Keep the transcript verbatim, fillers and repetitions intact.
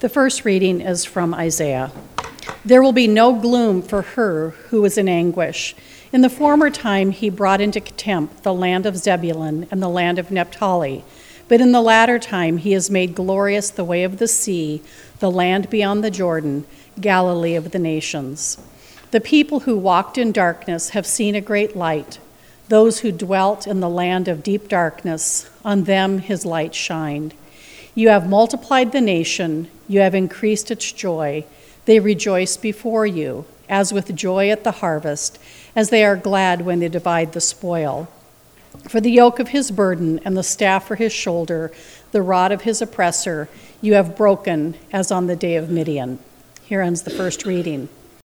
The first reading is from Isaiah. There will be no gloom for her who is in anguish. In the former time he brought into contempt the land of Zebulun and the land of Naphtali. But in the latter time he has made glorious the way of the sea, the land beyond the Jordan, Galilee of the nations. The people who walked in darkness have seen a great light. Those who dwelt in the land of deep darkness, on them his light shined. You have multiplied the nation, you have increased its joy. They rejoice before you, as with joy at the harvest, as they are glad when they divide the spoil. For the yoke of his burden and the staff for his shoulder, the rod of his oppressor, you have broken as on the day of Midian. Here ends the first reading.